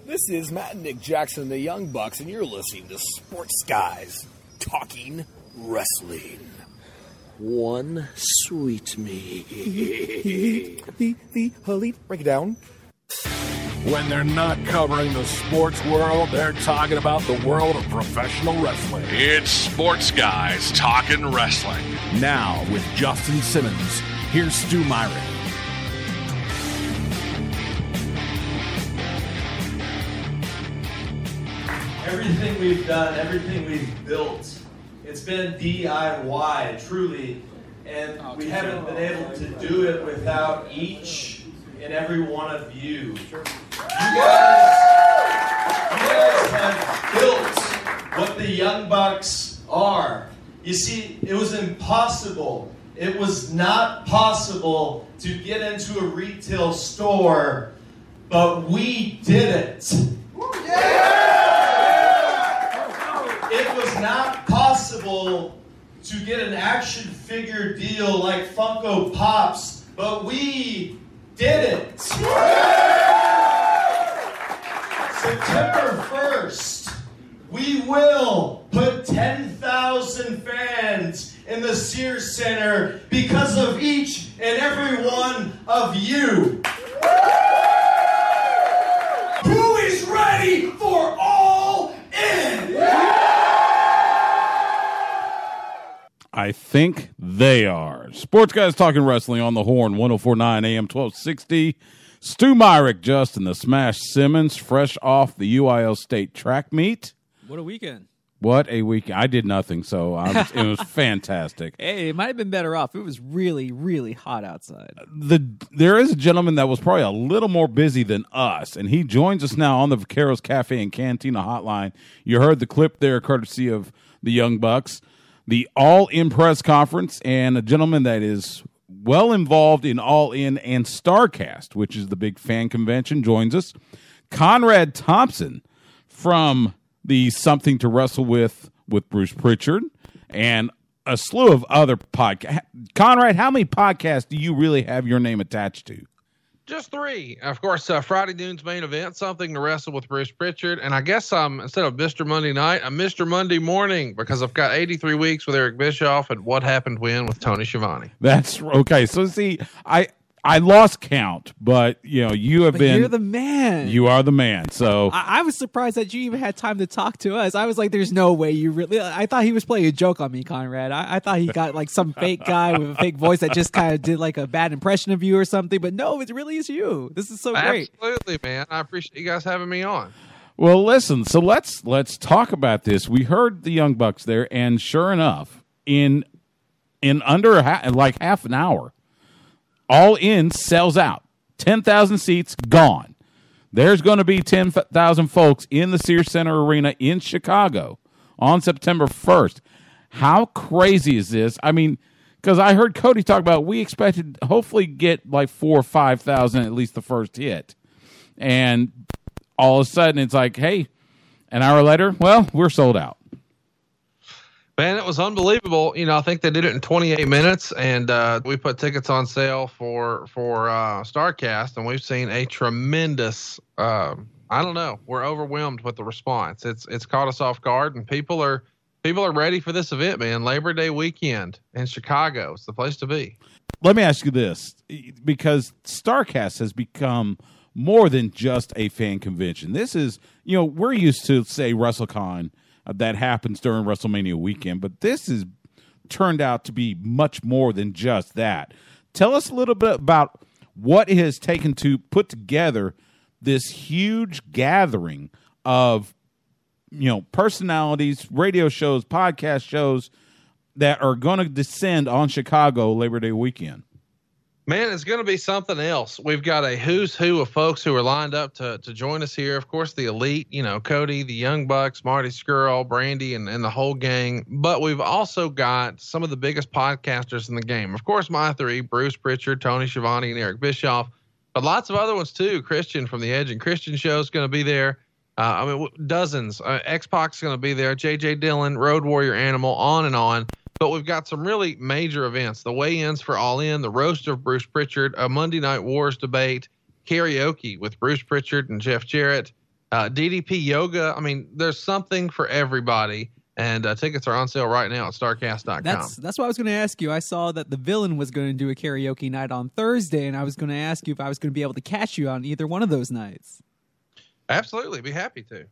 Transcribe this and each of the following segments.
This is Matt and Nick Jackson, the Young Bucks, and you're listening to Sports Guys Talking Wrestling. One sweet me. the elite breakdown. When they're not covering the sports world, they're talking about the world of professional wrestling. It's Sports Guys Talking Wrestling. Now, with Justin Simmons, here's Stu Myrick. Everything we've done, everything we've built, it's been DIY, truly, and we haven't been able to do it without each and every one of you. You guys have built what the Young Bucks are. You see, it was impossible. It was not possible to get into a retail store, but we did it. It was not possible to get an action figure deal like Funko Pops, but we did it. September 1st, we will put 10,000 fans in the Sears Center because of each and every one of you. Who is ready for All In? I think they are. Sports Guys Talking Wrestling on the Horn, 104.9 AM 1260. Stu Myrick, Justin the Smash Simmons, fresh off the UIL State track meet. What a weekend. What a weekend. I did nothing, so it was fantastic. Hey, it might have been better off. It was really, really hot outside. There is a gentleman that was probably a little more busy than us, and he joins us now on the Vaqueros Cafe and Cantina hotline. You heard the clip there, courtesy of the Young Bucks. The All In press conference, and a gentleman that is well involved in All In and StarCast, which is the big fan convention, joins us. Conrad Thompson from the Something to Wrestle with Bruce Pritchard, and a slew of other podcasts. Conrad, how many podcasts do you really have your name attached to? Just 3. Of course, Friday Noon's Main Event, Something to Wrestle with Bruce Pritchard. And I guess instead of Mr. Monday Night, I'm Mr. Monday Morning, because I've got 83 Weeks with Eric Bischoff and What Happened When with Tony Schiavone. That's okay. So see, I lost count, but you have been. You're the man. You are the man. So I was surprised that you even had time to talk to us. I was like, "There's no way you really." I thought he was playing a joke on me, Conrad. I thought he got like some fake guy with a fake voice that just kind of did like a bad impression of you or something. But no, it really is you. This is so great. Absolutely, man. I appreciate you guys having me on. Well, listen. So let's talk about this. We heard the Young Bucks there, and sure enough, in under half an hour, All In sells out. 10,000 seats gone. There's going to be 10,000 folks in the Sears Center Arena in Chicago on September 1st. How crazy is this? I mean, because I heard Cody talk about we expected hopefully get like 4,000 or 5,000 at least the first hit. And all of a sudden it's like, hey, an hour later, well, we're sold out. Man, it was unbelievable. I think they did it in 28 minutes, and we put tickets on sale for StarCast, and we've seen a tremendous. I don't know. We're overwhelmed with the response. It's caught us off guard, and people are ready for this event, man. Labor Day weekend in Chicago. It's the place to be. Let me ask you this, because StarCast has become more than just a fan convention. This is, we're used to, say, WrestleCon. That happens during WrestleMania weekend, but this has turned out to be much more than just that. Tell us a little bit about what it has taken to put together this huge gathering of, personalities, radio shows, podcast shows that are going to descend on Chicago Labor Day weekend. Man, it's going to be something else. We've got a who's who of folks who are lined up to join us here. Of course, the elite, Cody, the Young Bucks, Marty Scurll, Brandy, and the whole gang. But we've also got some of the biggest podcasters in the game. Of course, my 3, Bruce Pritchard, Tony Schiavone, and Eric Bischoff. But lots of other ones, too. Christian from the Edge and Christian show is going to be there. Dozens. X-Pac's going to be there. J.J. Dillon, Road Warrior Animal, on and on. But we've got some really major events. The weigh-ins for All In, the roast of Bruce Pritchard, a Monday Night Wars debate, karaoke with Bruce Pritchard and Jeff Jarrett, DDP Yoga. I mean, there's something for everybody. And tickets are on sale right now at StarCast.com. That's what I was going to ask you. I saw that the Villain was going to do a karaoke night on Thursday, and I was going to ask you if I was going to be able to catch you on either one of those nights. Absolutely, be happy to.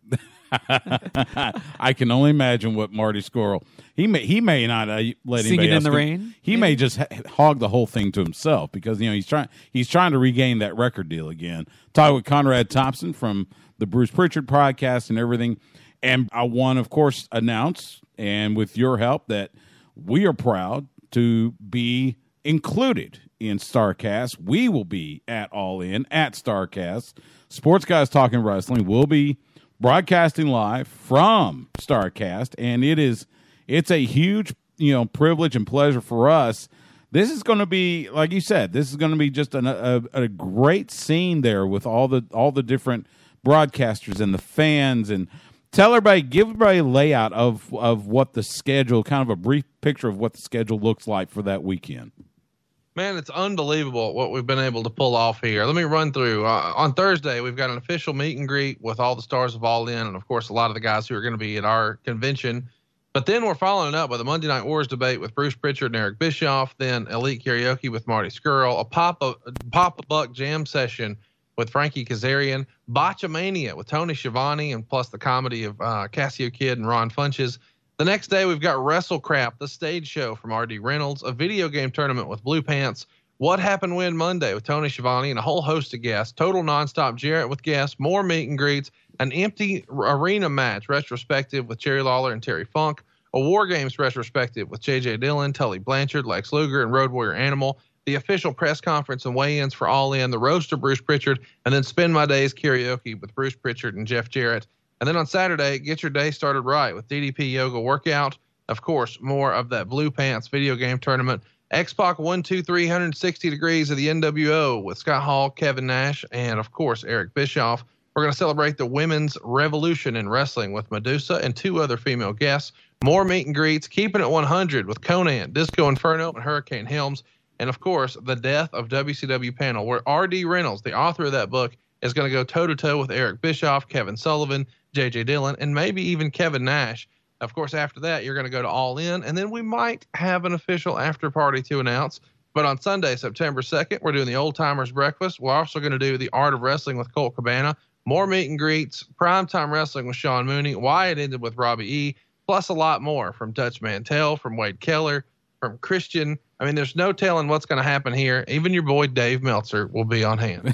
I can only imagine what Marty Squirrel. He may not let Singing anybody else in the do- rain. He may just hog the whole thing to himself because he's trying to regain that record deal again. Talking with Conrad Thompson from the Bruce Pritchard podcast and everything. And I want to, of course, announce, and with your help, that we are proud to be included in StarCast. We will be at All In at StarCast. Sports Guys Talking Wrestling will be broadcasting live from StarCast, and it's a huge privilege and pleasure for us. This is going to be, like you said, this is going to be just a great scene there with all the different broadcasters and the fans. And give everybody a layout of what the schedule, kind of a brief picture of what the schedule looks like for that weekend. Man, it's unbelievable what we've been able to pull off here. Let me run through. On Thursday, we've got an official meet and greet with all the stars of All In, and of course, a lot of the guys who are going to be at our convention. But then we're following it up with a Monday Night Wars debate with Bruce Pritchard and Eric Bischoff, then Elite Karaoke with Marty Scurll, a Papa Buck Jam session with Frankie Kazarian, Botchamania with Tony Schiavone, and plus the comedy of Cassio Kid and Ron Funches. The next day, we've got Wrestle Crap, the stage show from R.D. Reynolds, a video game tournament with Blue Pants, What Happened When Monday with Tony Schiavone, and a whole host of guests, Total Nonstop Jarrett with guests, more meet and greets, an empty arena match retrospective with Jerry Lawler and Terry Funk, a War Games retrospective with J.J. Dillon, Tully Blanchard, Lex Luger, and Road Warrior Animal, the official press conference and weigh-ins for All In, the roast of Bruce Pritchard, and then Spend My Days karaoke with Bruce Pritchard and Jeff Jarrett. And then on Saturday, get your day started right with DDP Yoga Workout. Of course, more of that Blue Pants video game tournament. X-Pac 1, 2, 360 degrees of the NWO with Scott Hall, Kevin Nash, and of course, Eric Bischoff. We're going to celebrate the women's revolution in wrestling with Medusa and 2 other female guests. More meet and greets, keeping it 100 with Conan, Disco Inferno, and Hurricane Helms. And of course, the Death of WCW panel, where R.D. Reynolds, the author of that book, is going to go toe-to-toe with Eric Bischoff, Kevin Sullivan, J.J. Dillon, and maybe even Kevin Nash. Of course, after that, you're going to go to All In, and then we might have an official after party to announce. But on Sunday, September 2nd, we're doing the Old Timers Breakfast. We're also going to do the Art of Wrestling with Colt Cabana, more meet and greets, Primetime Wrestling with Sean Mooney, Why It Ended with Robbie E., plus a lot more from Dutch Mantell, from Wade Keller, from Christian. I mean, there's no telling what's going to happen here. Even your boy Dave Meltzer will be on hand.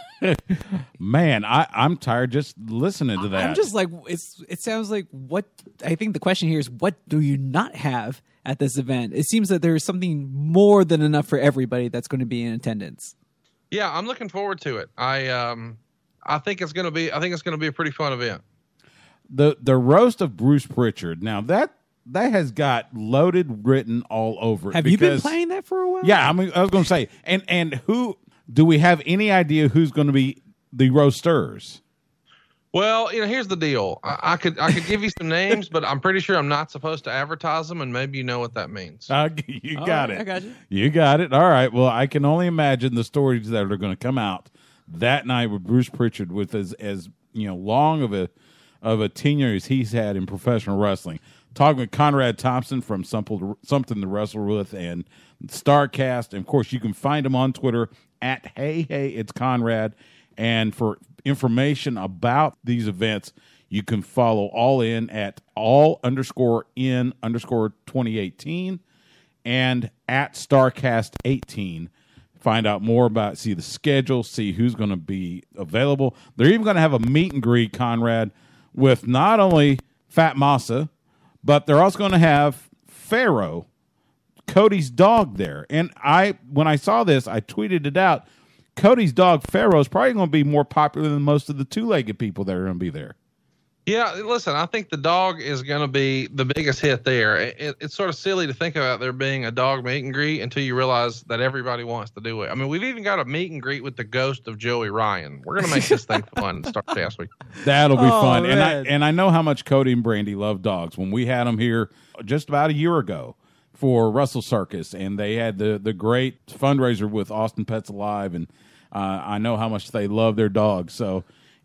Man, I'm tired just listening to that. I'm just like, it sounds like what I think the question here is, what do you not have at this event? It seems that there's something more than enough for everybody that's going to be in attendance. Yeah, I'm looking forward to it. I think it's going to be a pretty fun event. The roast of Bruce Pritchard. Now that has got loaded written all over it. Have you been playing that for a while? Yeah, I mean, I was going to say, and who do we have any idea who's going to be the roasters? Well, here's the deal. I could give you some names, but I'm pretty sure I'm not supposed to advertise them, and maybe you know what that means. You got it. I got you. You got it. All right. Well, I can only imagine the stories that are going to come out that night with Bruce Pritchard, with as long of a tenure as he's had in professional wrestling. Talking with Conrad Thompson from Something to Wrestle With and StarCast. And of course, you can find him on Twitter at Hey It's Conrad. And for information about these events, you can follow All In at all_in_2018 and at StarCast18. Find out more about, see the schedule, see who's going to be available. They're even going to have a meet and greet, Conrad, with not only Fat Massa, but they're also going to have Pharaoh, Cody's dog, there. And when I saw this, I tweeted it out. Cody's dog, Pharaoh, is probably going to be more popular than most of the two-legged people that are going to be there. Yeah, listen, I think the dog is going to be the biggest hit there. It's sort of silly to think about there being a dog meet and greet until you realize that everybody wants to do it. I mean, we've even got a meet and greet with the ghost of Joey Ryan. We're going to make this thing fun and start last week. That'll be fun. Man. And I know how much Cody and Brandy love dogs. When we had them here just about a year ago for Russell Circus, and they had the great fundraiser with Austin Pets Alive, and I know how much they love their dogs. So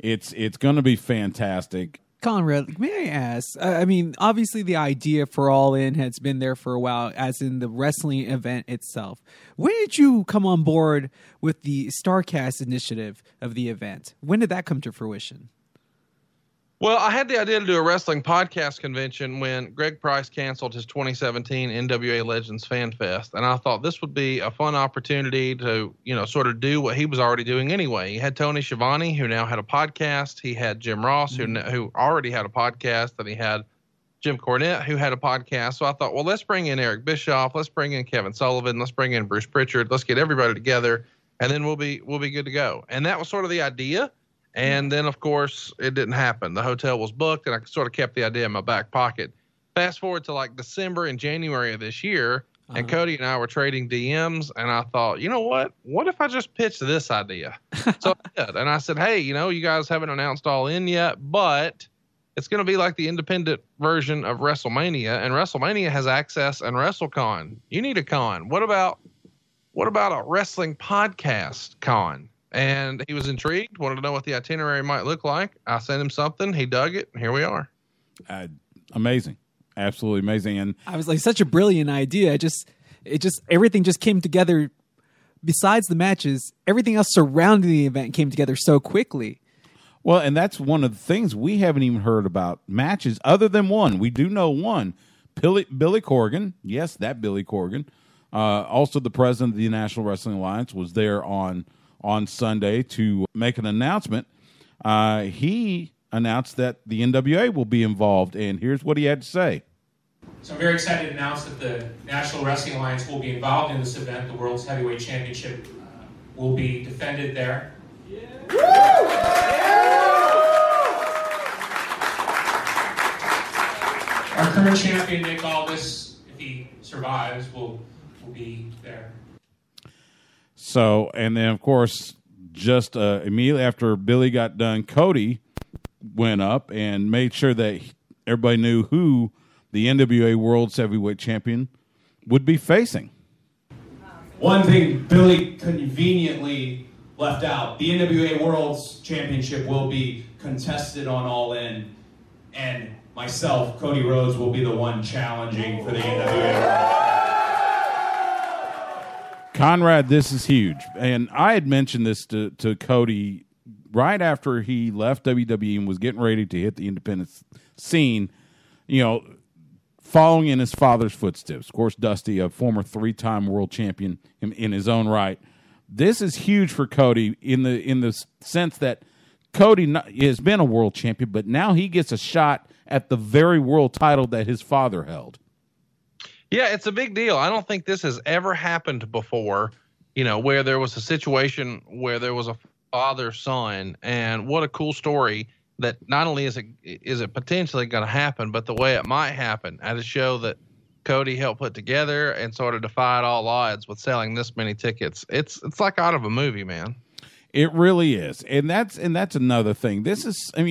It's going to be fantastic. Conrad, may I ask? I mean, obviously the idea for All In has been there for a while, as in the wrestling event itself. When did you come on board with the StarCast initiative of the event? When did that come to fruition? Well, I had the idea to do a wrestling podcast convention when Greg Price canceled his 2017 NWA Legends Fan Fest. And I thought this would be a fun opportunity to, sort of do what he was already doing anyway. He had Tony Schiavone, who now had a podcast. He had Jim Ross, who already had a podcast. And he had Jim Cornette, who had a podcast. So I thought, well, let's bring in Eric Bischoff. Let's bring in Kevin Sullivan. Let's bring in Bruce Pritchard. Let's get everybody together, and then we'll be good to go. And that was sort of the idea. And then, of course, it didn't happen. The hotel was booked, and I sort of kept the idea in my back pocket. Fast forward to like December and January of this year, and Cody and I were trading DMs, and I thought, you know what? What if I just pitched this idea? So I did. And I said, hey, you guys haven't announced All In yet, but it's going to be like the independent version of WrestleMania, and WrestleMania has Access and WrestleCon. You need a con. What about a wrestling podcast con? And he was intrigued, wanted to know what the itinerary might look like. I sent him something. He dug it. And here we are. Amazing. Absolutely amazing. And I was like, such a brilliant idea. Everything just came together. Besides the matches, everything else surrounding the event came together so quickly. Well, and that's one of the things we haven't even heard about matches other than one. We do know one. Billy Corgan. Yes, that Billy Corgan. Also the president of the National Wrestling Alliance was there on Sunday to make an announcement. He announced that the NWA will be involved, and here's what he had to say. So I'm very excited to announce that the National Wrestling Alliance will be involved in this event. The World's Heavyweight Championship will be defended there. Our current champion, Nick Aldis, if he survives, will be there. So, and then, of course, just immediately after Billy got done, Cody went up and made sure that everybody knew who the NWA World's Heavyweight Champion would be facing. One thing Billy conveniently left out, the NWA World's Championship will be contested on All In, and myself, Cody Rhodes, will be the one challenging for the NWA World. Conrad, this is huge. And I had mentioned this to Cody right after he left WWE and was getting ready to hit the independent scene, following in his father's footsteps. Of course, Dusty, a former 3-time world champion in his own right. This is huge for Cody in the sense that Cody has been a world champion, but now he gets a shot at the very world title that his father held. Yeah, it's a big deal. I don't think this has ever happened before, where there was a situation where there was a father-son, and what a cool story that not only is it potentially going to happen, but the way it might happen at a show that Cody helped put together and sort of defied all odds with selling this many tickets. It's like out of a movie, man. It really is. And that's another thing. This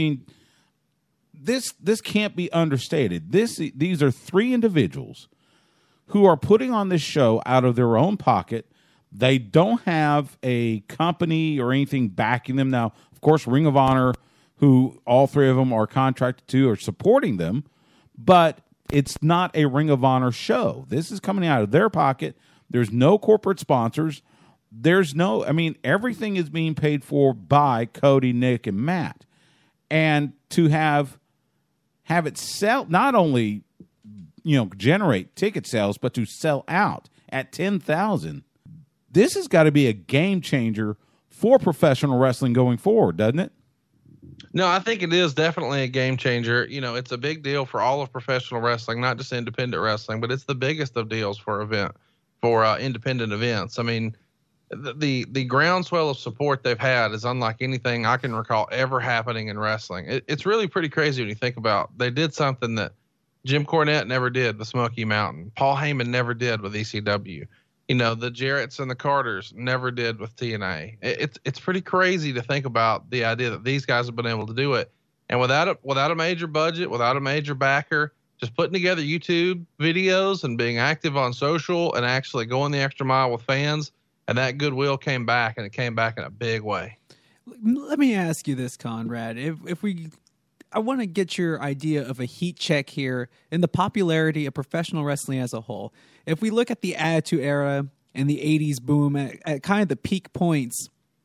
can't be understated. These are 3 individuals who are putting on this show out of their own pocket. They don't have a company or anything backing them. Now, of course, Ring of Honor, who all 3 of them are contracted to, are supporting them, but it's not a Ring of Honor show. This is coming out of their pocket. There's no corporate sponsors. Everything is being paid for by Cody, Nick, and Matt. And to have it sell, not only generate ticket sales, but to sell out at 10,000. This has got to be a game changer for professional wrestling going forward, doesn't it? No, I think it is definitely a game changer. It's a big deal for all of professional wrestling, not just independent wrestling, but it's the biggest of deals for independent events. I mean, the groundswell of support they've had is unlike anything I can recall ever happening in wrestling. It's really pretty crazy when you think about they did something that Jim Cornette never did with Smoky Mountain. Paul Heyman never did with ECW. The Jarretts and the Carters never did with TNA. It's pretty crazy to think about the idea that these guys have been able to do it. And without a major budget, without a major backer, just putting together YouTube videos and being active on social and actually going the extra mile with fans, and that goodwill came back, and it came back in a big way. Let me ask you this, Conrad. I want to get your idea of a heat check here in the popularity of professional wrestling as a whole. If we look at the Attitude Era and the 80s boom at kind of the peak points,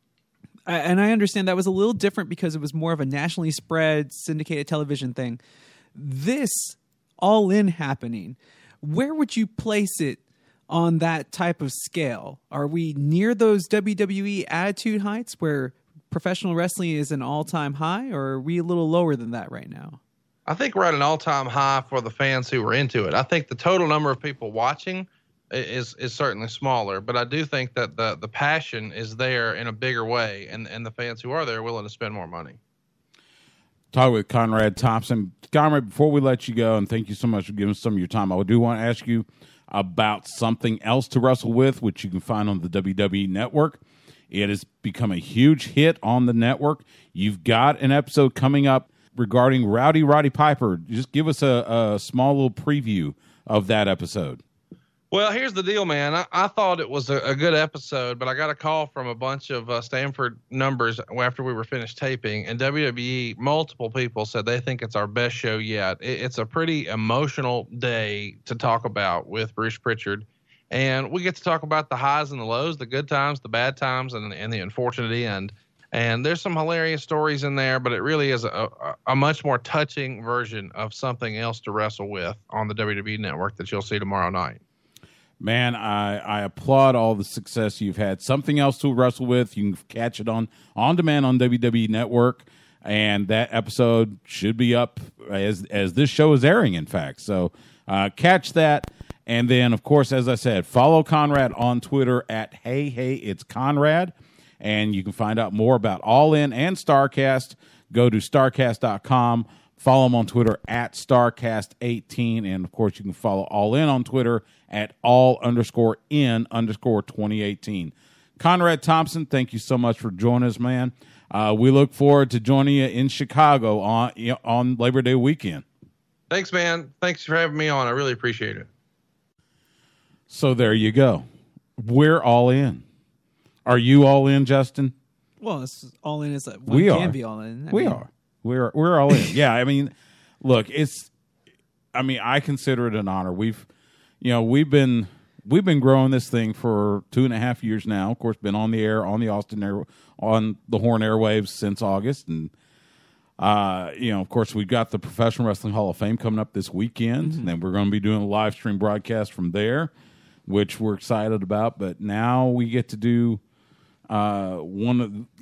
and I understand that was a little different because it was more of a nationally spread syndicated television thing. This All In happening, where would you place it on that type of scale? Are we near those WWE Attitude heights where professional wrestling is an all-time high, or are we a little lower than that right now? I think we're at an all-time high for the fans who were into it. I think the total number of people watching is certainly smaller, but I do think that the passion is there in a bigger way, and the fans who are there are willing to spend more money. Talk with Conrad Thompson. Conrad, before we let you go, and thank you so much for giving us some of your time, I do want to ask you about something else to wrestle with, which you can find on the WWE Network. It has become a huge hit on the network. You've got an episode coming up regarding Rowdy Roddy Piper. Just give us a small little preview of that episode. Well, here's the deal, man. I thought it was a good episode, but I got a call from a bunch of Stanford numbers after we were finished taping, and WWE, multiple people said they think it's our best show yet. It's a pretty emotional day to talk about with Bruce Pritchard. And we get to talk about the highs and the lows, the good times, the bad times, and the unfortunate end. And there's some hilarious stories in there, but it really is a much more touching version of something else to wrestle with on the WWE Network that you'll see tomorrow night. Man, I applaud all the success you've had. Something else to wrestle with. You can catch it on demand on WWE Network, and that episode should be up as this show is airing, in fact. So catch that. And then, of course, as I said, follow Conrad on Twitter at HeyHeyIt'sConrad. And you can find out more about All In and StarCast. Go to StarCast.com. Follow him on Twitter at StarCast18. And, of course, you can follow All In on Twitter at all_in_2018. Conrad Thompson, thank you so much for joining us, man. We look forward to joining you in Chicago on Labor Day weekend. Thanks, man. Thanks for having me on. I really appreciate it. So there you go. We're all in. Are you all in, Justin? Well, it's all in is that we can are. be all in. We are. We're all in. Yeah, I mean, look, I consider it an honor. We've been growing this thing for 2.5 years now. Of course, been on the air on the on the Horn airwaves since August, and of course, we've got the Professional Wrestling Hall of Fame coming up this weekend, and then we're going to be doing a live stream broadcast from there, which we're excited about. But now we get to do one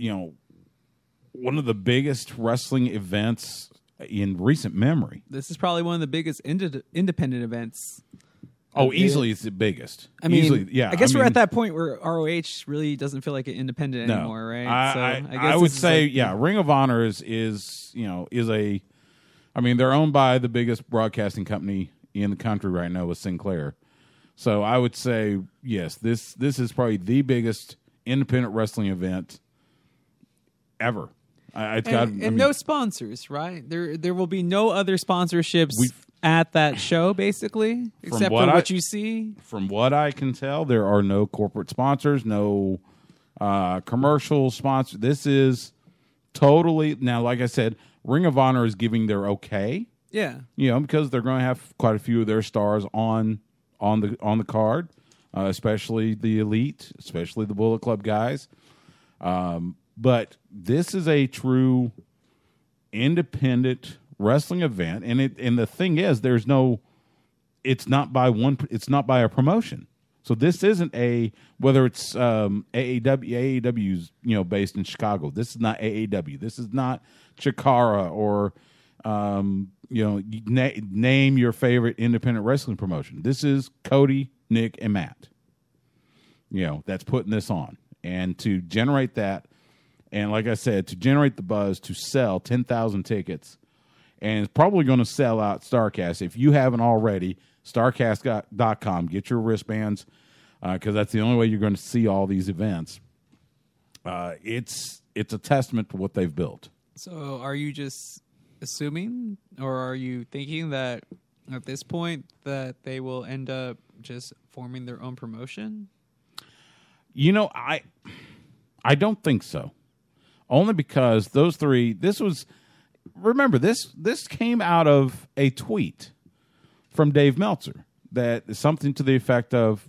of the biggest wrestling events in recent memory. This is probably one of the biggest independent events. Oh, easily it's the biggest. I mean, easily, yeah. I guess we're at that point where ROH really doesn't feel like an independent anymore, right? I would say, Ring of Honor is a. I mean, they're owned by the biggest broadcasting company in the country right now with Sinclair. So I would say, yes, this is probably the biggest independent wrestling event ever. No sponsors, right? There will be no other sponsorships at that show, basically, except for what you see. From what I can tell, there are no corporate sponsors, no commercial sponsors. This is totally now. Like I said, Ring of Honor is giving their okay. Yeah, because they're going to have quite a few of their stars on the card, especially the Elite, especially the Bullet Club guys. But this is a true independent wrestling event, and the thing is, it's not by a promotion. So this isn't whether it's AAW's based in Chicago. This is not AAW. This is not Chikara or name your favorite independent wrestling promotion. This is Cody, Nick, and Matt. That's putting this on, and to generate that, and like I said, to generate the buzz, to sell 10,000 tickets. And it's probably going to sell out StarCast. If you haven't already, StarCast.com. Get your wristbands because that's the only way you're going to see all these events. It's a testament to what they've built. So are you just assuming, or are you thinking that at this point that they will end up just forming their own promotion? I don't think so. only because those three. Remember this came out of a tweet from Dave Meltzer that is something to the effect of,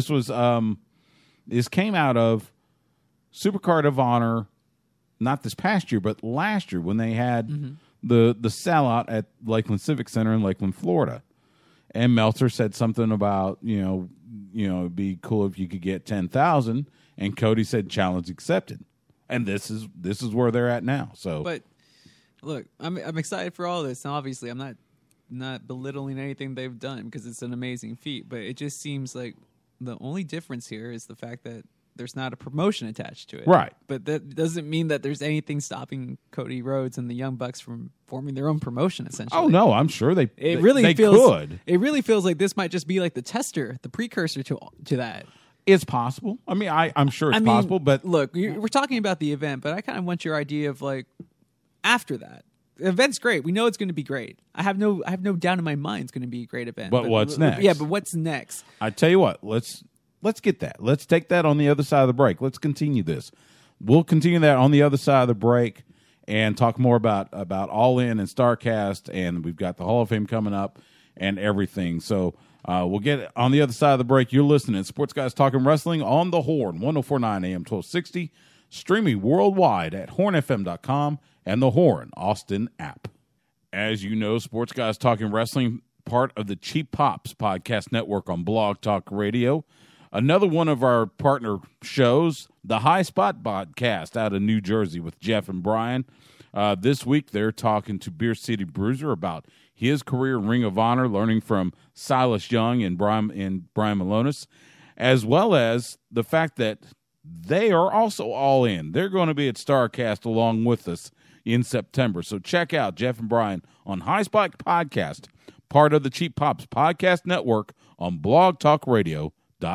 this came out of Supercard of Honor, not this past year, but last year when they had the sellout at Lakeland Civic Center in Lakeland, Florida. And Meltzer said something about, it'd be cool if you could get 10,000, and Cody said challenge accepted. And this is where they're at now. So, but look, I'm excited for all this. And obviously, I'm not belittling anything they've done because it's an amazing feat. But it just seems like the only difference here is the fact that there's not a promotion attached to it. Right. But that doesn't mean that there's anything stopping Cody Rhodes and the Young Bucks from forming their own promotion, essentially. Oh, no, I'm sure they could. It really feels like this might just be like the tester, the precursor to that. It's possible. I mean, I'm sure it's possible, but look, we're talking about the event, but I kind of want your idea of like after that. The event's great. We know it's going to be great. I have no doubt in my mind it's going to be a great event. But what's next? Yeah, but what's next? I tell you what, let's get that. Let's take that on the other side of the break. Let's continue this. We'll continue that on the other side of the break and talk more about All In and StarCast, and we've got the Hall of Fame coming up and everything. So we'll get it on the other side of the break. You're listening to Sports Guys Talking Wrestling on the Horn, 104.9 AM 1260, streaming worldwide at hornfm.com and the Horn Austin app. As you know, Sports Guys Talking Wrestling, part of the Cheap Pops podcast network on Blog Talk Radio. Another one of our partner shows, the High Spot Podcast out of New Jersey with Jeff and Brian. This week, they're talking to Beer City Bruiser about his career in Ring of Honor, learning from Silas Young and Brian Malonis, as well as the fact that they are also all in. They're going to be at StarCast along with us in September. So check out Jeff and Brian on High Spot Podcast, part of the Cheap Pops Podcast Network on blogtalkradio.com.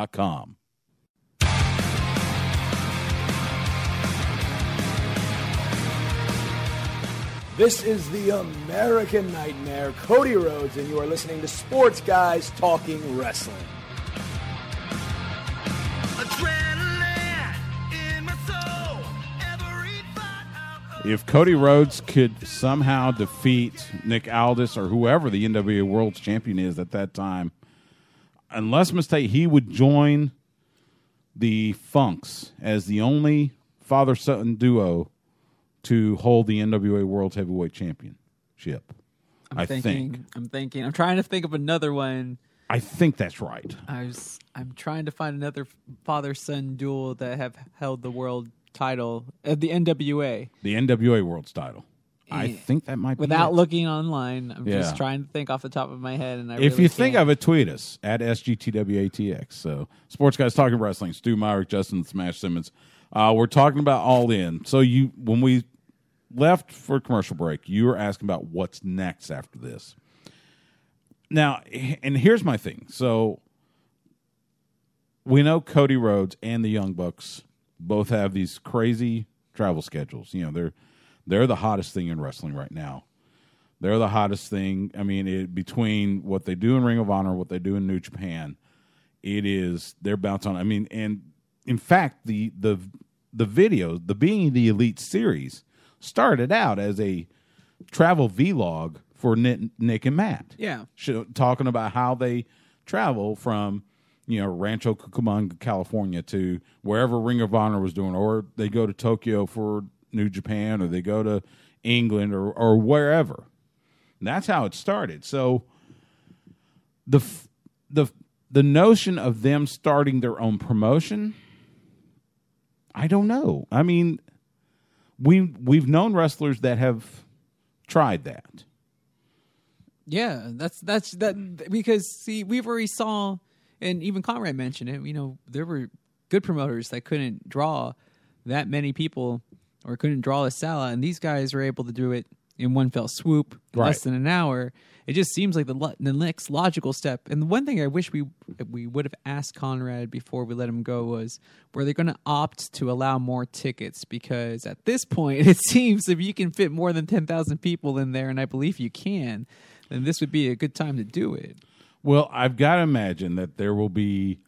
This is the American Nightmare, Cody Rhodes, and you are listening to Sports Guys Talking Wrestling. If Cody Rhodes could somehow defeat Nick Aldis or whoever the NWA World Champion is at that time, unless mistake, he would join the Funks as the only father-son duo to hold the NWA World Heavyweight Championship. I'm trying to think of another one. I think that's right. I'm trying to find another father-son duel that have held the world title of the NWA. The NWA World's title. I think that might be without it. looking online. I'm just trying to think off the top of my head. And if you think of it, tweet us at SGTWATX. So, Sports Guys Talking Wrestling, Stu Myrick, Justin Smash Simmons. We're talking about All In. So when we left for commercial break, you were asking about what's next after this. Now, and here's my thing. So we know Cody Rhodes and the Young Bucks both have these crazy travel schedules. You know, they're the hottest thing in wrestling right now. They're the hottest thing. I mean, between what they do in Ring of Honor, what they do in New Japan, they're bounced on. I mean, and in fact, the video, the Being the Elite series, started out as a travel vlog for Nick and Matt. Yeah. Talking about how they travel from, Rancho Cucamonga, California to wherever Ring of Honor was doing, or they go to Tokyo for New Japan, or they go to England or wherever. And that's how it started. So the notion of them starting their own promotion, I don't know. I mean, we've known wrestlers that have tried that. Yeah, that's that because see, we've already saw, and even Conrad mentioned it. There were good promoters that couldn't draw that many people or couldn't draw a sellout, and these guys were able to do it in one fell swoop, less than an hour. It just seems like the next logical step. And the one thing I wish we would have asked Conrad before we let him go was, were they going to opt to allow more tickets? Because at this point, it seems if you can fit more than 10,000 people in there, and I believe you can, then this would be a good time to do it. Well, I've got to imagine that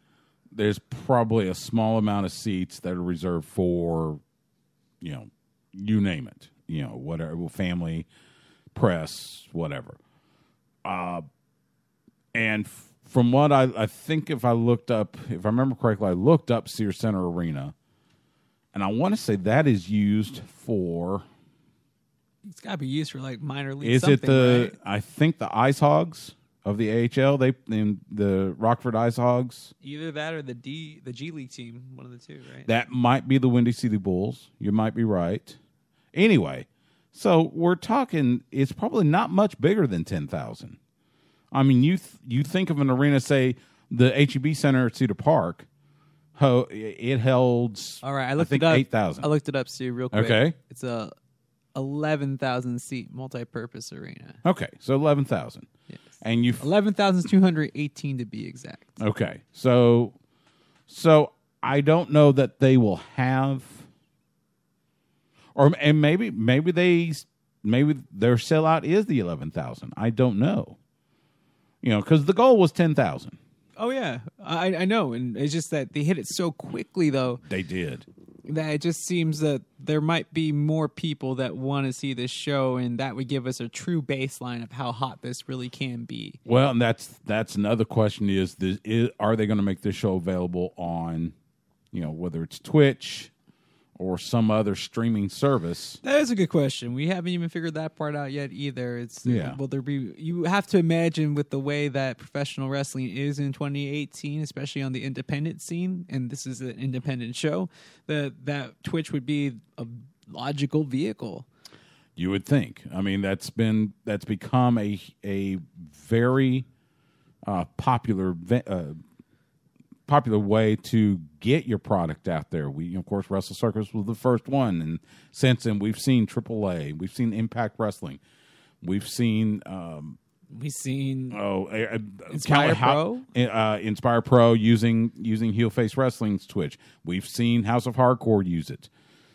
there's probably a small amount of seats that are reserved for, you name it, whatever, family, press, whatever. And from what I think, if I remember correctly, I looked up Sears Center Arena, and I want to say that is used for. It's got to be used for like minor league. Is it right? I think the Ice Hogs of the AHL? They in the Rockford Ice Hogs. Either that or the G League team, one of the two, right? That might be the Windy City Bulls. You might be right. Anyway, so we're talking. It's probably not much bigger than 10,000. I mean, you think of an arena, say the HEB Center at Cedar Park. It held. All right, I think 8,000. I looked it up, Stu, real quick. Okay, it's a 11,000 seat multi-purpose arena. Okay, so 11,000. Yes, and you 11,218 to be exact. Okay, so I don't know that they will have, and maybe their sellout is the 11,000. I don't know. Because the goal was 10,000. Oh, yeah. I know. And it's just that they hit it so quickly, though. They did. That it just seems that there might be more people that want to see this show, and that would give us a true baseline of how hot this really can be. Well, and that's another question are they going to make this show available on, whether it's Twitch or some other streaming service? That is a good question. We haven't even figured that part out yet either. Will there be? You have to imagine with the way that professional wrestling is in 2018, especially on the independent scene, and this is an independent show, that Twitch would be a logical vehicle. You would think. I mean, that's become a very popular way to get your product out there. Of course, Wrestle Circus was the first one, and since then we've seen AAA, we've seen Impact Wrestling, we've seen Inspire Pro, Inspire Pro using Heel Face Wrestling's Twitch. We've seen House of Hardcore use it.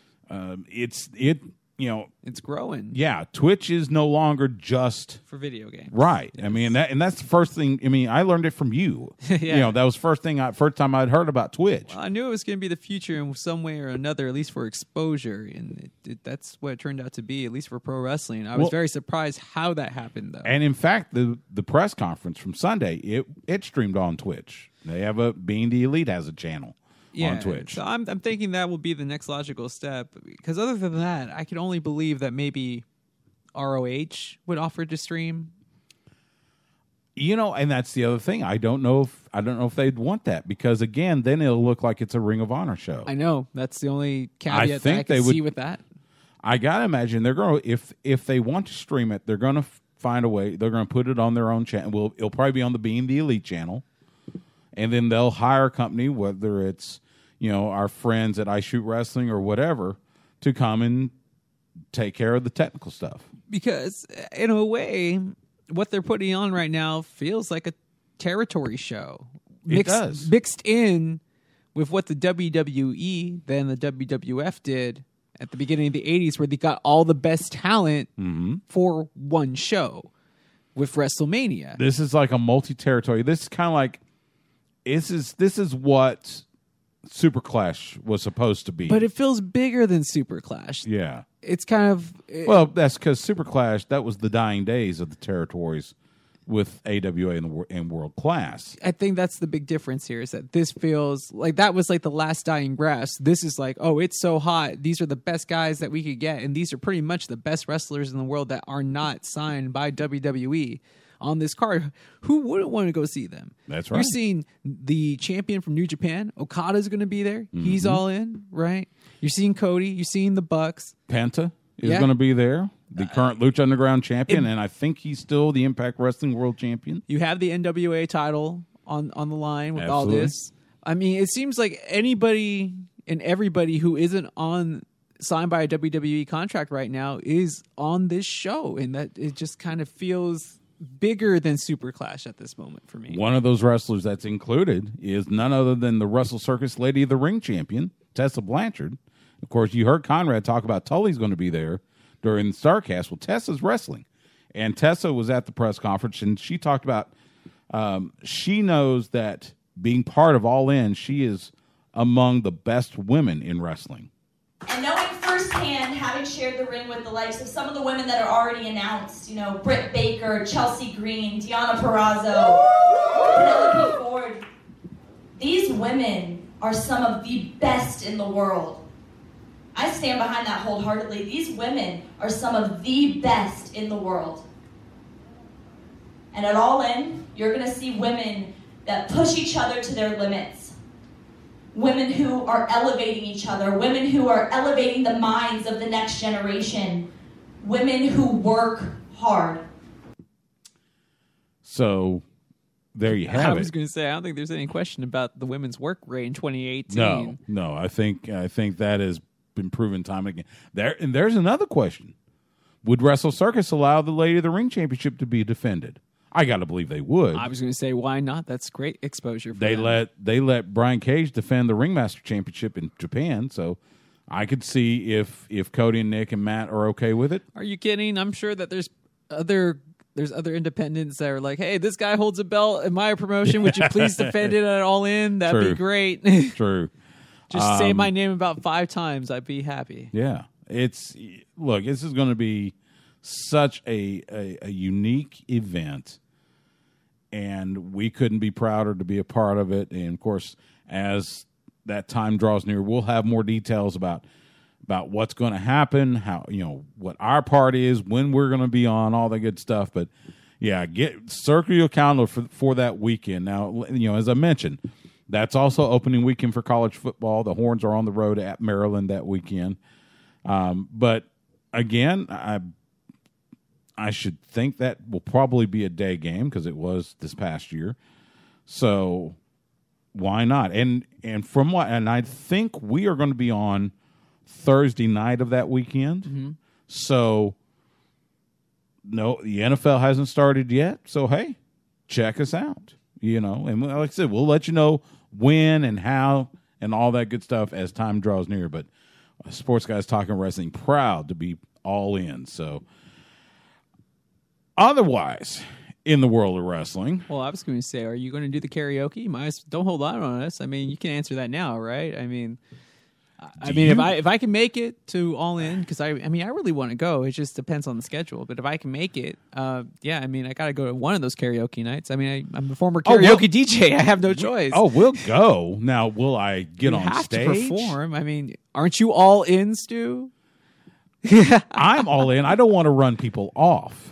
It's growing. Yeah, Twitch is no longer just for video games, right? Yes. I mean, that's the first thing. I mean, I learned it from you. Yeah. That was first time I'd heard about Twitch. Well, I knew it was going to be the future in some way or another, at least for exposure, and that's what it turned out to be, at least for pro wrestling. I was very surprised how that happened, though. And in fact, the press conference from Sunday, it streamed on Twitch. They have Being the Elite has a channel. On Twitch. So I'm thinking that will be the next logical step, because other than that, I can only believe that maybe ROH would offer to stream. And that's the other thing. I don't know if they'd want that, because again, then it'll look like it's a Ring of Honor show. I know, that's the only caveat that I can see with that. I gotta imagine they're going to, if they want to stream it, they're going to find a way. They're going to put it on their own channel. It'll probably be on the Being the Elite channel, and then they'll hire a company, whether it's our friends at I Shoot Wrestling or whatever, to come and take care of the technical stuff. Because in a way, what they're putting on right now feels like a territory show. It does. Mixed in with what the WWE, then the WWF did at the beginning of the 80s, where they got all the best talent for one show with WrestleMania. This is like a multi-territory. This is kind of like, this is what Super Clash was supposed to be. But it feels bigger than Super Clash. Yeah. It's kind of... well, that's because Super Clash, that was the dying days of the territories with AWA and World Class. I think that's the big difference here, is that this feels like that was like the last dying grasp. This is like, oh, it's so hot. These are the best guys that we could get, and these are pretty much the best wrestlers in the world that are not signed by WWE on this card. Who wouldn't want to go see them? That's right. You're seeing the champion from New Japan. Okada's going to be there. He's all in, right? You're seeing Cody. You're seeing the Bucks. Penta is going to be there, the current Lucha Underground champion, and I think he's still the Impact Wrestling World Champion. You have the NWA title on the line with all this. I mean, it seems like anybody and everybody who isn't signed by a WWE contract right now is on this show, and that it just kind of feels bigger than Super Clash at this moment for me. One of those wrestlers that's included is none other than the Wrestle Circus Lady of the Ring champion, Tessa Blanchard. Of course, you heard Conrad talk about Tully's going to be there during the StarCast. Well, Tessa's wrestling. And Tessa was at the press conference, and she talked about she knows that being part of All In, she is among the best women in wrestling. And knowing firsthand firsthand, having shared the ring with the likes of some of the women that are already announced, Britt Baker, Chelsea Green, Deonna Purrazzo, Penelope Ford. These women are some of the best in the world. I stand behind that wholeheartedly. These women are some of the best in the world. And at All In, you're going to see women that push each other to their limits. Women who are elevating each other. Women who are elevating the minds of the next generation. Women who work hard. So there you have it. I was going to say, I don't think there's any question about the women's work rate in 2018. No. I think that has been proven time and again. There's another question: would Wrestle Circus allow the Lady of the Ring Championship to be defended? I got to believe they would. I was going to say, why not? That's great exposure for they them. let Brian Cage defend the Ringmaster Championship in Japan, so I could see if Cody and Nick and Matt are okay with it. Are you kidding? I'm sure that there's other independents that are like, hey, this guy holds a belt in my promotion. Would you please defend it at All In? That'd be great. True. Just say my name about 5 times. I'd be happy. Yeah. This is going to be such a unique event, and we couldn't be prouder to be a part of it. And of course, as that time draws near, we'll have more details about what's going to happen, how, what our part is, when we're going to be on, all that good stuff. But yeah, circle your calendar for that weekend. Now, as I mentioned, that's also opening weekend for college football. The Horns are on the road at Maryland that weekend. But again, I should think that will probably be a day game because it was this past year. So why not? And I think we are going to be on Thursday night of that weekend. Mm-hmm. So no, the NFL hasn't started yet. So hey, check us out. And like I said, we'll let you know when and how and all that good stuff as time draws near. But Sports Guys Talking Wrestling, proud to be all in. So otherwise, in the world of wrestling. Well, I was going to say, are you going to do the karaoke? Don't hold out on us. I mean, you can answer that now, right? I mean, if I can make it to All In, because I really want to go. It just depends on the schedule. But if I can make it, I got to go to one of those karaoke nights. I mean, I'm a former karaoke DJ. I have no choice. Oh, we'll go. Now, will I get on stage? You have to perform. I mean, aren't you all in, Stu? I'm all in. I don't want to run people off.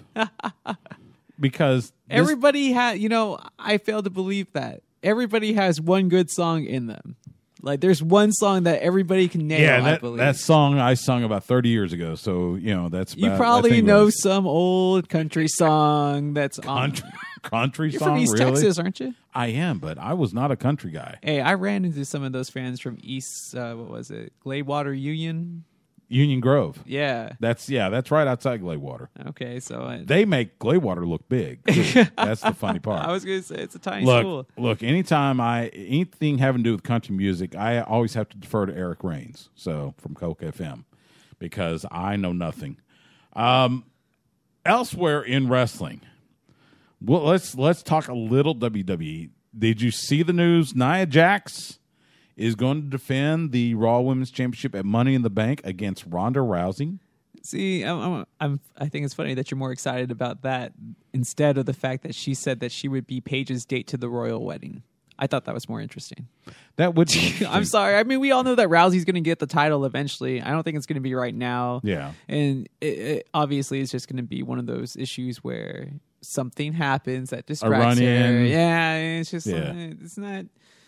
Because everybody has, I fail to believe that. Everybody has one good song in them. Like, there's one song that everybody can nail, I believe. That song I sung about 30 years ago. So, that's you probably know some old country song that's country You're song, from East really? Texas, aren't you? I am, but I was not a country guy. Hey, I ran into some of those fans from East, Gladewater Union? Union Grove. Yeah. That's right outside Gladewater. Okay, so they make Gladewater look big. That's the funny part. I was going to say it's a tiny school. Look, anything having to do with country music, I always have to defer to Eric Rains, from Coke FM, because I know nothing. Elsewhere in wrestling, well, let's talk a little WWE. Did you see the news? Nia Jax is going to defend the Raw Women's Championship at Money in the Bank against Ronda Rousey. See, I think it's funny that you're more excited about that instead of the fact that she said that she would be Paige's date to the royal wedding. I thought that was more interesting. That would be I'm sorry. I mean, we all know that Rousey's going to get the title eventually. I don't think it's going to be right now. Yeah. And it obviously it's just going to be one of those issues where something happens that distracts her. Yeah, it's just it's not...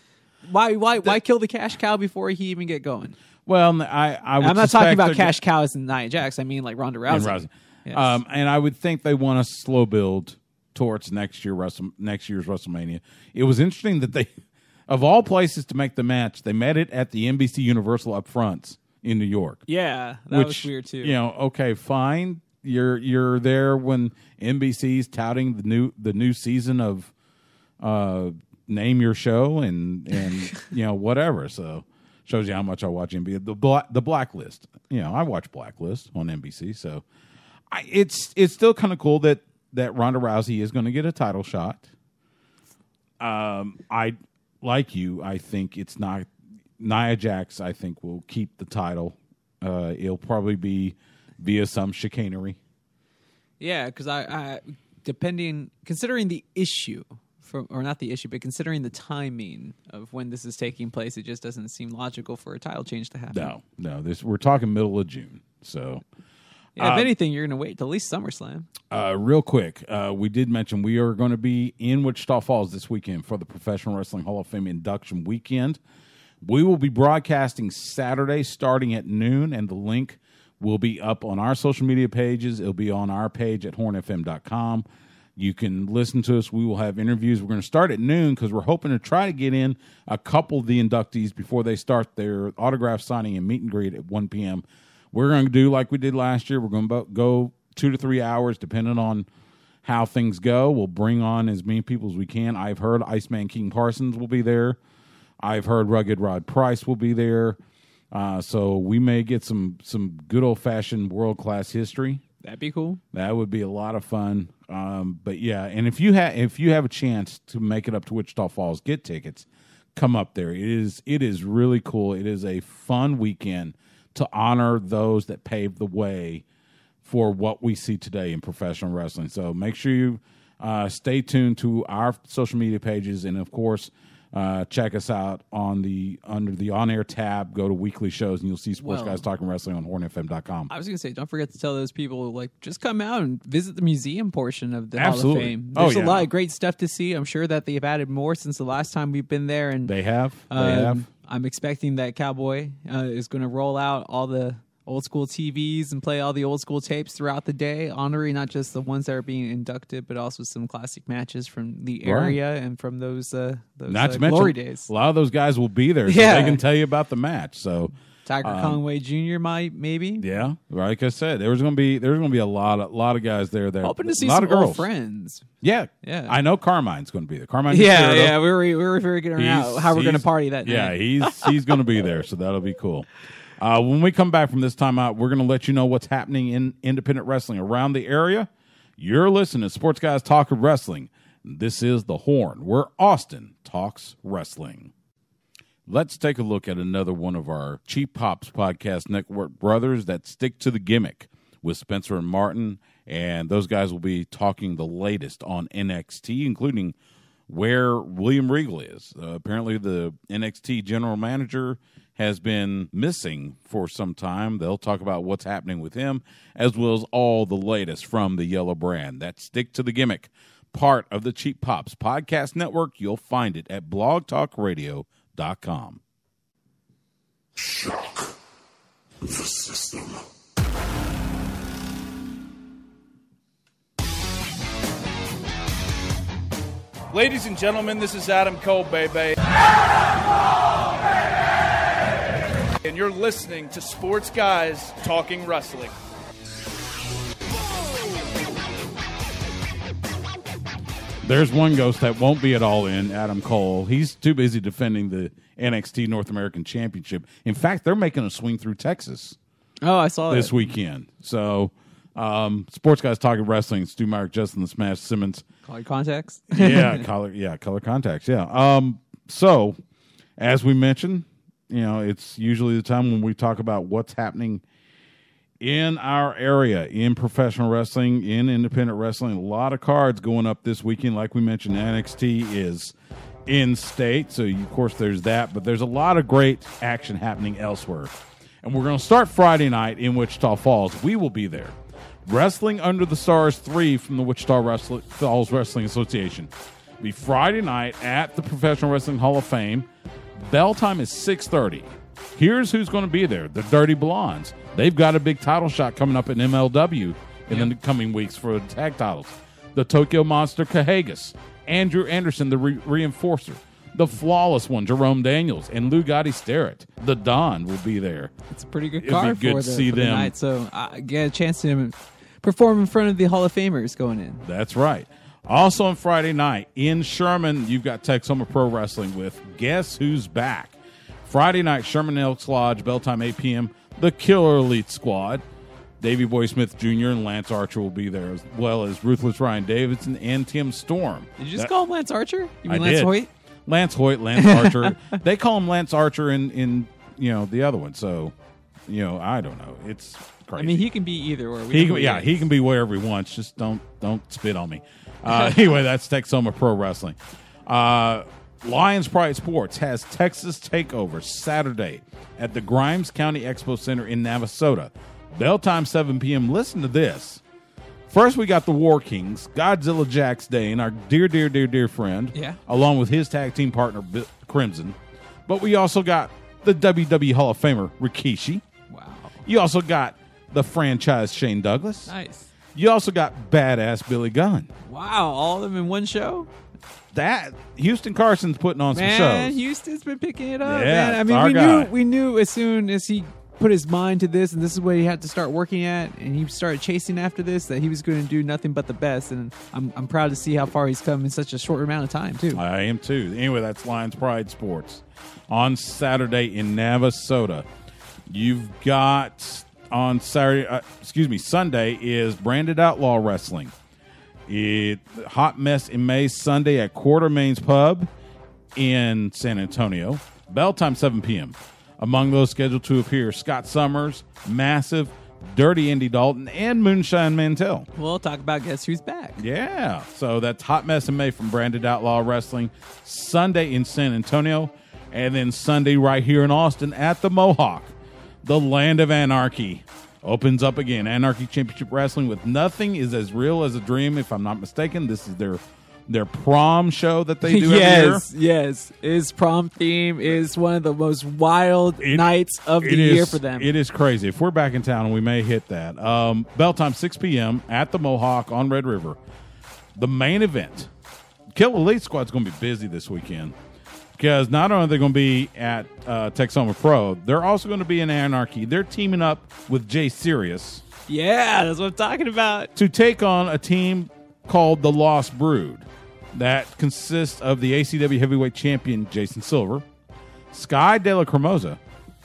Why kill the cash cow before he even get going? Well, I'm not talking about cash cows and Nia Jax. I mean like Ronda Rousey. Yes. And I would think they want to slow build towards next year's WrestleMania. It was interesting that they, of all places to make the match, they met it at the NBC Universal up front in New York. Yeah, that was weird too. Okay, fine. You're there when NBC's touting the new season of Name Your Show and whatever. So shows you how much I watch NBC. The Blacklist. I watch Blacklist on NBC. So it's still kind of cool that Ronda Rousey is going to get a title shot. I think it's not Nia Jax. I think will keep the title It'll probably be via some chicanery. Yeah, because I considering the issue, or not the issue, but considering the timing of when this is taking place, it just doesn't seem logical for a title change to happen. No. We're talking middle of June. So, yeah, if anything, you're going to wait till at least SummerSlam. Real quick, we did mention we are going to be in Wichita Falls this weekend for the Professional Wrestling Hall of Fame induction weekend. We will be broadcasting Saturday starting at noon, and the link will be up on our social media pages. It'll be on our page at hornfm.com. You can listen to us. We will have interviews. We're going to start at noon because we're hoping to try to get in a couple of the inductees before they start their autograph signing and meet and greet at 1 p.m. We're going to do like we did last year. We're going to go 2 to 3 hours, depending on how things go. We'll bring on as many people as we can. I've heard Iceman King Parsons will be there. I've heard Rugged Rod Price will be there. So we may get some good old-fashioned world-class history. That'd be cool. That would be a lot of fun. But yeah, and if you have a chance to make it up to Wichita Falls, get tickets. Come up there. It is really cool. It is a fun weekend to honor those that paved the way for what we see today in professional wrestling. So make sure you stay tuned to our social media pages, and of course, check us out under the on-air tab. Go to weekly shows, and you'll see Sports Guys Talking Wrestling on hornfm.com. I was going to say, don't forget to tell those people, like, just come out and visit the museum portion of the Hall of Fame. There's a lot of great stuff to see. I'm sure that they've added more since the last time we've been there. And They have. I'm expecting that Cowboy is going to roll out all the old school TVs and play all the old school tapes throughout the day, honoring not just the ones that are being inducted, but also some classic matches from the area and from those not to glory mention, days. A lot of those guys will be there, so they can tell you about the match. So Tiger Conway Jr. maybe. Yeah, like I said, there's going to be a lot of guys there. Hoping to see a lot some of girls. old friends. Yeah. I know Carmine's going to be there. Carmine. We were figuring out how we're going to party that night. Yeah, he's going to be there, so that'll be cool. When we come back from this timeout, we're going to let you know what's happening in independent wrestling around the area. You're listening to Sports Guys Talking Wrestling. This is The Horn, where Austin talks wrestling. Let's take a look at another one of our Cheap Pops Podcast Network brothers that stick to the gimmick with Spencer and Martin. And those guys will be talking the latest on NXT, including where William Regal is. Apparently, the NXT general manager has been missing for some time. They'll talk about what's happening with him, as well as all the latest from the Yellow Brand. That's Stick to the Gimmick, part of the Cheap Pops Podcast Network. You'll find it at blogtalkradio.com. Shock the system. Ladies and gentlemen, this is Adam Cole, baby. And you're listening to Sports Guys Talking Wrestling. There's one ghost that won't be at all in, Adam Cole. He's too busy defending the NXT North American Championship. In fact, they're making a swing through Texas. Oh, I saw this weekend. So, Sports Guys Talking Wrestling, Stu Myrick, Justin the Smash Simmons. Color contacts? Color contacts, yeah. So, as we mentioned, it's usually the time when we talk about what's happening in our area, in professional wrestling, in independent wrestling. A lot of cards going up this weekend. Like we mentioned, NXT is in state, so of course there's that, but there's a lot of great action happening elsewhere. And we're going to start Friday night in Wichita Falls. We will be there. Wrestling Under the Stars 3 from the Wichita Falls Wrestling Association. It'll be Friday night at the Professional Wrestling Hall of Fame. Bell time is 6:30. Here's who's going to be there. The Dirty Blondes. They've got a big title shot coming up in MLW in the coming weeks for the tag titles. The Tokyo Monster Kahagas. Andrew Anderson, the Reinforcer. The Flawless One, Jerome Daniels. And Lou Gotti Starrett. The Don will be there. It's a pretty good It'd card be good for to see the them. night. So I get a chance to perform in front of the Hall of Famers going in. That's right. Also on Friday night in Sherman, you've got Texoma Pro Wrestling with Guess Who's Back. Friday night, Sherman Elks Lodge, bell time 8 p.m. The Killer Elite Squad. Davey Boy Smith Jr. and Lance Archer will be there, as well as Ruthless Ryan Davidson and Tim Storm. Did you just call him Lance Archer? You mean I Lance did. Hoyt? Lance Hoyt, Lance Archer. They call him Lance Archer in the other one. So I don't know. It's crazy. I mean, he can be either or. He can be wherever he wants. Just don't spit on me. Anyway, that's Texoma Pro Wrestling. Lions Pride Sports has Texas Takeover Saturday at the Grimes County Expo Center in Navasota. Bell time 7 p.m. Listen to this. First, we got the War Kings, Godzilla Jax Dane, our dear friend, along with his tag team partner, Crimson. But we also got the WWE Hall of Famer, Rikishi. Wow. You also got the franchise Shane Douglas. Nice. You also got badass Billy Gunn. Wow, all of them in one show? That Houston Carson's putting on some shows. Man, Houston's been picking it up. Yeah, man. I mean, we knew as soon as he put his mind to this, and this is what he had to start working at, and he started chasing after this, that he was going to do nothing but the best. And I'm proud to see how far he's come in such a short amount of time, too. I am, too. Anyway, that's Lions Pride Sports on Saturday in Navasota. You've got on Sunday is Branded Outlaw Wrestling. Hot Mess in May Sunday at Quartermain's Pub in San Antonio. Bell time 7 p.m. Among those scheduled to appear, Scott Summers, Massive, Dirty Andy Dalton, and Moonshine Mantell. We'll talk about Guess Who's Back. Yeah, so that's Hot Mess in May from Branded Outlaw Wrestling. Sunday in San Antonio, and then Sunday right here in Austin at the Mohawk. The Land of Anarchy opens up again. Anarchy Championship Wrestling with Nothing is as Real as a Dream, if I'm not mistaken. This is their prom show that they do every year. Yes. His prom theme is one of the most wild nights of the year for them. It is crazy. If we're back in town, we may hit that. Bell time 6 p.m. at the Mohawk on Red River. The main event. Kill Elite Squad's going to be busy this weekend. Because not only are they going to be at Texoma Pro, they're also going to be in Anarchy. They're teaming up with Jay Sirius. Yeah, that's what I'm talking about. To take on a team called the Lost Brood. That consists of the ACW Heavyweight Champion Jason Silver, Sky De La Cremosa,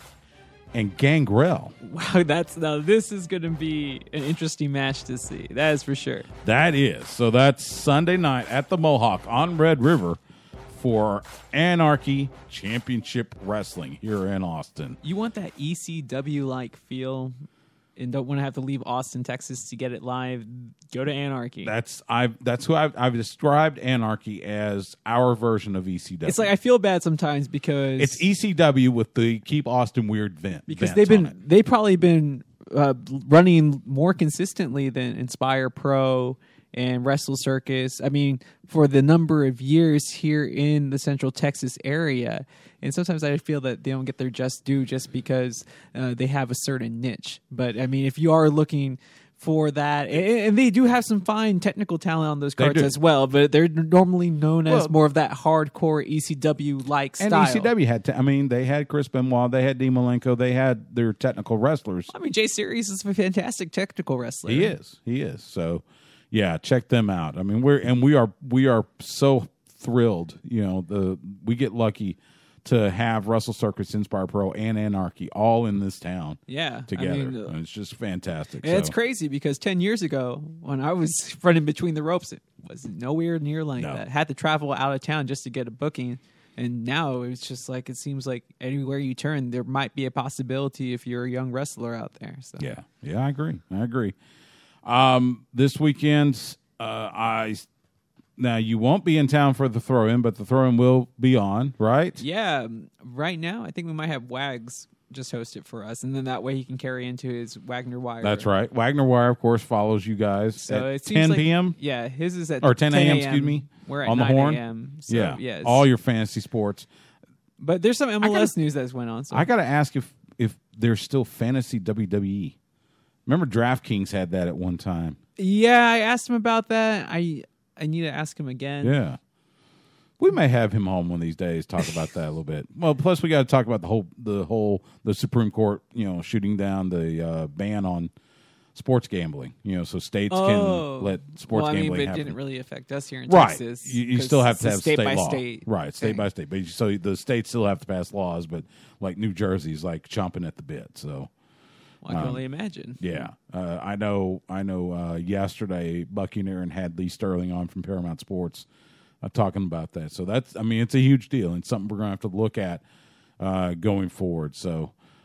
and Gangrel. Wow, this is going to be an interesting match to see. That is for sure. That is. So that's Sunday night at the Mohawk on Red River for Anarchy Championship Wrestling here in Austin. You want that ECW-like feel and don't want to have to leave Austin, Texas to get it live, go to Anarchy. That's who I've described Anarchy as our version of ECW. It's like I feel bad sometimes because it's ECW with the Keep Austin Weird vent. Because they've probably been running more consistently than Inspire Pro and Wrestle Circus. I mean, for the number of years here in the Central Texas area. And sometimes I feel that they don't get their just due just because they have a certain niche. But, I mean, if you are looking for that, and they do have some fine technical talent on those cards as well, but they're normally known as more of that hardcore ECW-like style. And ECW had, they had Chris Benoit, they had Dean Malenko, they had their technical wrestlers. I mean, Jay Sirius is a fantastic technical wrestler. He is. So, yeah, check them out. I mean, we are so thrilled. We get lucky to have Wrestle Circus, Inspire Pro, and Anarchy all in this town together. And it's just fantastic. And it's crazy because 10 years ago, when I was running between the ropes, it was nowhere near like that. Had to travel out of town just to get a booking. And now it's just like it seems like anywhere you turn, there might be a possibility if you're a young wrestler out there. So. Yeah, I agree. This weekend, now, you won't be in town for the throw-in, but the throw-in will be on, right? Yeah. Right now, I think we might have Wags just host it for us, and then that way he can carry into his Wagner Wire. That's right. Wagner Wire, of course, follows you guys so at 10 p.m.? Yeah, his is at or 10 a.m., 10 excuse me. We're at on 9 the horn. a.m. So, yeah, yes. All your fantasy sports. But there's some MLS news that's went on. So. I got to ask if there's still fantasy WWE. Remember DraftKings had that at one time. Yeah, I asked him about that. I need to ask him again. Yeah. We may have him home one of these days, talk about that a little bit. Well, plus we got to talk about the Supreme Court, shooting down the ban on sports gambling. So states can let sports gambling happen. But it didn't really affect us here in Texas. Texas. You still have to have state by law. State. Right, state by state. But so the states still have to pass laws, but like New Jersey's like chomping at the bit. So I can only imagine. Yeah. I know yesterday Bucky and Aaron had Lee Sterling on from Paramount Sports talking about that. So it's a huge deal and something we're going to have to look at going forward. So,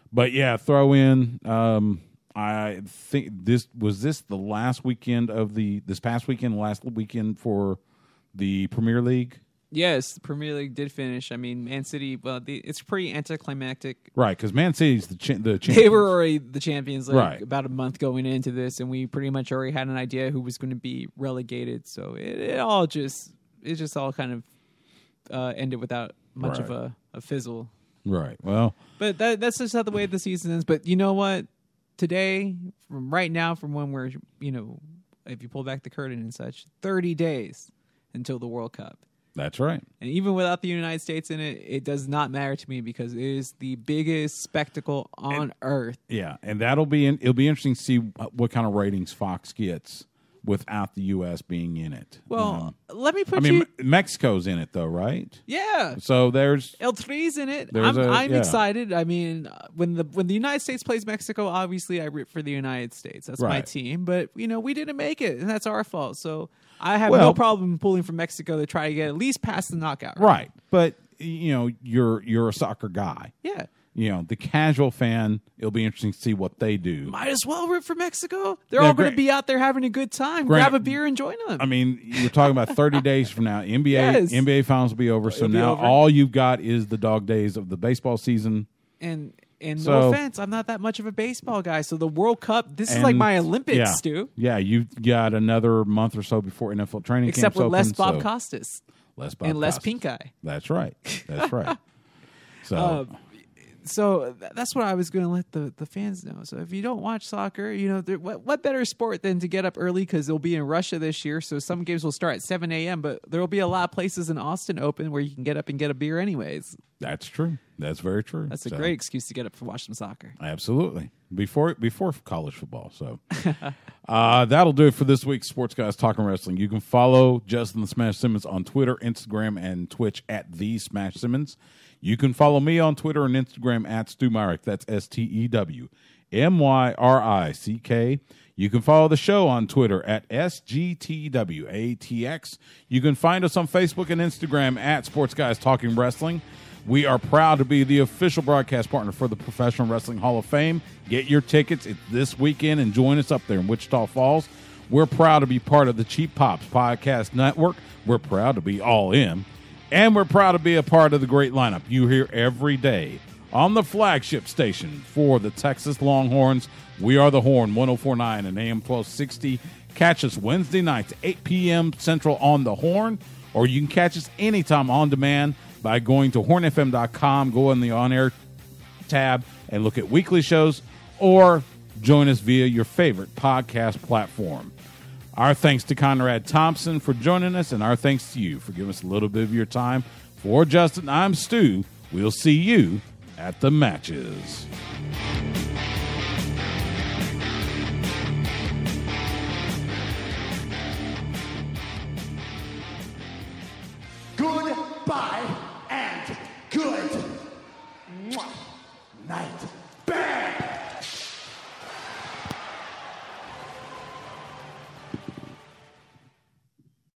But yeah, throw in. I think this the last weekend of this past weekend, last weekend for the Premier League. Yes, the Premier League did finish. I mean, Man City. Well, it's pretty anticlimactic. Right, because Man City's the champions. They were already the champions Right. about a month going into this, and we pretty much already had an idea who was going to be relegated. So it just all kind of ended without much of a fizzle. Right. Well, but that's just how the way the season ends. But you know what? Today, from right now, from when we're, if you pull back the curtain and such, 30 days until the World Cup. That's right. And even without the United States in it, it does not matter to me because it is the biggest spectacle on earth. Yeah, and it'll be interesting to see what kind of ratings Fox gets without the U.S. being in it. Well, let me put you... Mexico's in it, though, right? Yeah. So there's... El Tri's in it. I'm excited. I mean, when the United States plays Mexico, obviously I root for the United States. That's my team. But, we didn't make it, and that's our fault. So I have no problem pulling for Mexico to try to get at least past the knockout. Right. But, you're a soccer guy. Yeah. The casual fan, it'll be interesting to see what they do. Might as well root for Mexico. They're all going to be out there having a good time. Grab a beer and join them. I mean, you're talking about 30 days from now. NBA finals will be over. So now all you've got is the dog days of the baseball season. And no offense, I'm not that much of a baseball guy. So the World Cup, this is like my Olympics, Stu. Yeah, you've got another month or so before NFL training camps open. Except with less Bob Costas. Less pink eye. That's right. That's right. So that's what I was going to let the fans know. So if you don't watch soccer, what better sport than to get up early because it'll be in Russia this year. So some games will start at 7 a.m., but there will be a lot of places in Austin open where you can get up and get a beer anyways. That's true. That's very true. That's a great excuse to get up and watch some soccer. Absolutely. Before college football. So that'll do it for this week's Sports Guys Talking Wrestling. You can follow Justin the Smash Simmons on Twitter, Instagram, and Twitch at The Smash Simmons. You can follow me on Twitter and Instagram at Stu Myrick. That's STEWMYRICK. You can follow the show on Twitter at SGTWATX. You can find us on Facebook and Instagram at Sports Guys Talking Wrestling. We are proud to be the official broadcast partner for the Professional Wrestling Hall of Fame. Get your tickets. It's this weekend and join us up there in Wichita Falls. We're proud to be part of the Cheap Pops Podcast Network. We're proud to be all in. And we're proud to be a part of the great lineup you hear every day on the flagship station for the Texas Longhorns. We are the Horn, 104.9 and AM 1260. Catch us Wednesday nights, 8 p.m. Central on the Horn, or you can catch us anytime on demand by going to hornfm.com, go in the on-air tab, and look at weekly shows, or join us via your favorite podcast platform. Our thanks to Conrad Thompson for joining us, and our thanks to you for giving us a little bit of your time. For Justin, I'm Stu. We'll see you at the matches. Goodbye and good night.